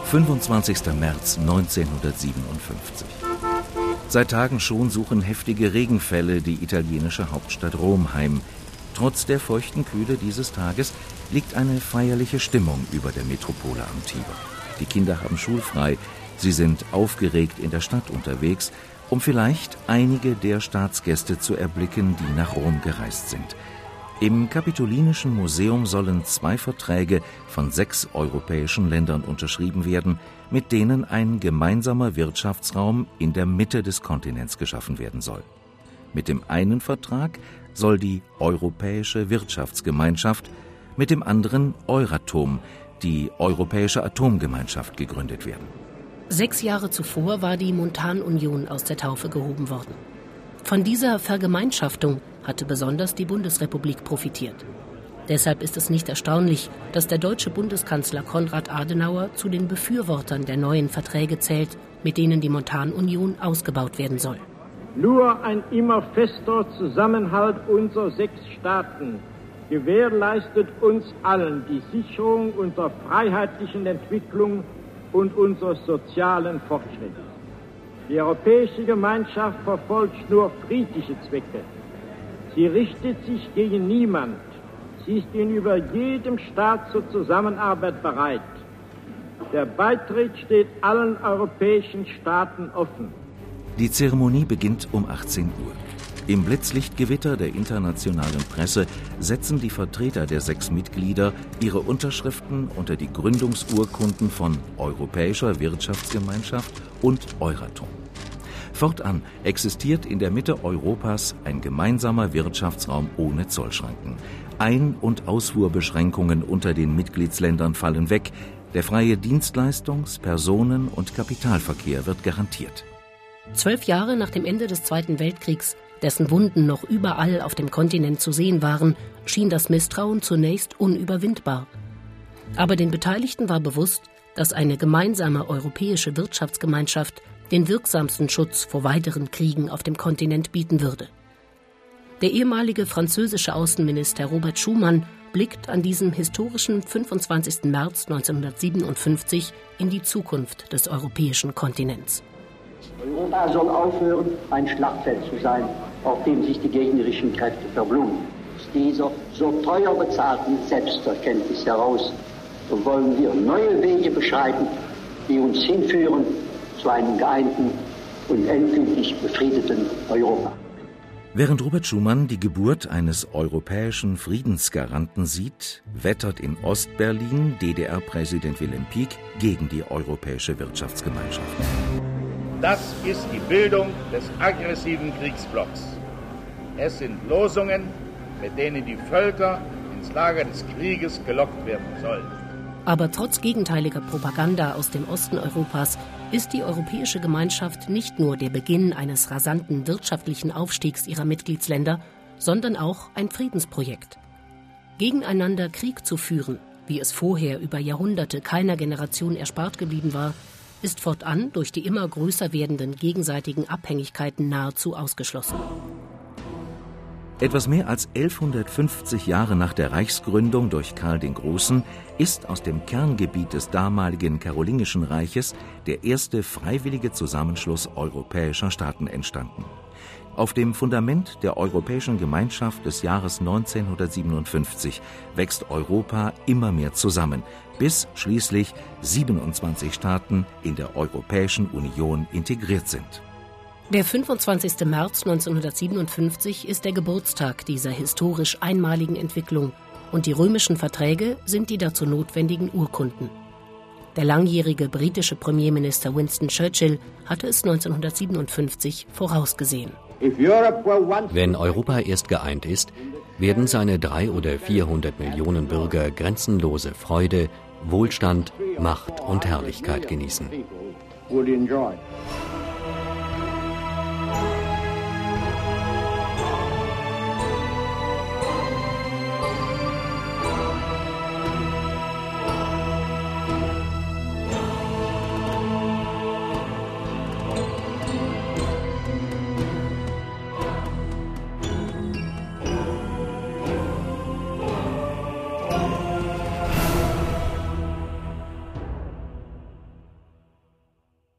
25. März 1957. Seit Tagen schon suchen heftige Regenfälle die italienische Hauptstadt Rom heim. Trotz der feuchten Kühle dieses Tages liegt eine feierliche Stimmung über der Metropole am Tiber. Die Kinder haben schulfrei. Sie sind aufgeregt in der Stadt unterwegs, um vielleicht einige der Staatsgäste zu erblicken, die nach Rom gereist sind. Im Kapitolinischen Museum sollen 2 Verträge von 6 europäischen Ländern unterschrieben werden, mit denen ein gemeinsamer Wirtschaftsraum in der Mitte des Kontinents geschaffen werden soll. Mit dem einen Vertrag soll die Europäische Wirtschaftsgemeinschaft, mit dem anderen Euratom, die Europäische Atomgemeinschaft, gegründet werden. 6 Jahre zuvor war die Montanunion aus der Taufe gehoben worden. Von dieser Vergemeinschaftung hatte besonders die Bundesrepublik profitiert. Deshalb ist es nicht erstaunlich, dass der deutsche Bundeskanzler Konrad Adenauer zu den Befürwortern der neuen Verträge zählt, mit denen die Montanunion ausgebaut werden soll. Nur ein immer fester Zusammenhalt unserer 6 Staaten gewährleistet uns allen die Sicherung unserer freiheitlichen Entwicklung und unseres sozialen Fortschritts. Die Europäische Gemeinschaft verfolgt nur friedliche Zwecke. Sie richtet sich gegen niemand. Sie ist gegenüber jedem Staat zur Zusammenarbeit bereit. Der Beitritt steht allen europäischen Staaten offen. Die Zeremonie beginnt um 18 Uhr. Im Blitzlichtgewitter der internationalen Presse setzen die Vertreter der 6 Mitglieder ihre Unterschriften unter die Gründungsurkunden von Europäischer Wirtschaftsgemeinschaft und Euratom. Fortan existiert in der Mitte Europas ein gemeinsamer Wirtschaftsraum ohne Zollschranken. Ein- und Ausfuhrbeschränkungen unter den Mitgliedsländern fallen weg. Der freie Dienstleistungs-, Personen- und Kapitalverkehr wird garantiert. 12 Jahre nach dem Ende des Zweiten Weltkriegs, dessen Wunden noch überall auf dem Kontinent zu sehen waren, schien das Misstrauen zunächst unüberwindbar. Aber den Beteiligten war bewusst, dass eine gemeinsame europäische Wirtschaftsgemeinschaft den wirksamsten Schutz vor weiteren Kriegen auf dem Kontinent bieten würde. Der ehemalige französische Außenminister Robert Schuman blickt an diesem historischen 25. März 1957 in die Zukunft des europäischen Kontinents. Europa soll aufhören, ein Schlachtfeld zu sein, auf dem sich die gegnerischen Kräfte verblumen. Aus dieser so teuer bezahlten Selbsterkenntnis heraus wollen wir neue Wege beschreiten, die uns hinführen zu einem geeinten und endgültig befriedeten Europa. Während Robert Schuman die Geburt eines europäischen Friedensgaranten sieht, wettert in Ostberlin DDR-Präsident Wilhelm Pieck gegen die Europäische Wirtschaftsgemeinschaft. Das ist die Bildung des aggressiven Kriegsblocks. Es sind Losungen, mit denen die Völker ins Lager des Krieges gelockt werden sollen. Aber trotz gegenteiliger Propaganda aus dem Osten Europas ist die Europäische Gemeinschaft nicht nur der Beginn eines rasanten wirtschaftlichen Aufstiegs ihrer Mitgliedsländer, sondern auch ein Friedensprojekt. Gegeneinander Krieg zu führen, wie es vorher über Jahrhunderte keiner Generation erspart geblieben war, ist fortan durch die immer größer werdenden gegenseitigen Abhängigkeiten nahezu ausgeschlossen. Etwas mehr als 1150 Jahre nach der Reichsgründung durch Karl den Großen ist aus dem Kerngebiet des damaligen Karolingischen Reiches der erste freiwillige Zusammenschluss europäischer Staaten entstanden. Auf dem Fundament der Europäischen Gemeinschaft des Jahres 1957 wächst Europa immer mehr zusammen, bis schließlich 27 Staaten in der Europäischen Union integriert sind. Der 25. März 1957 ist der Geburtstag dieser historisch einmaligen Entwicklung und die römischen Verträge sind die dazu notwendigen Urkunden. Der langjährige britische Premierminister Winston Churchill hatte es 1957 vorausgesehen. Wenn Europa erst geeint ist, werden seine 300 oder 400 Millionen Bürger grenzenlose Freude, Wohlstand, Macht und Herrlichkeit genießen.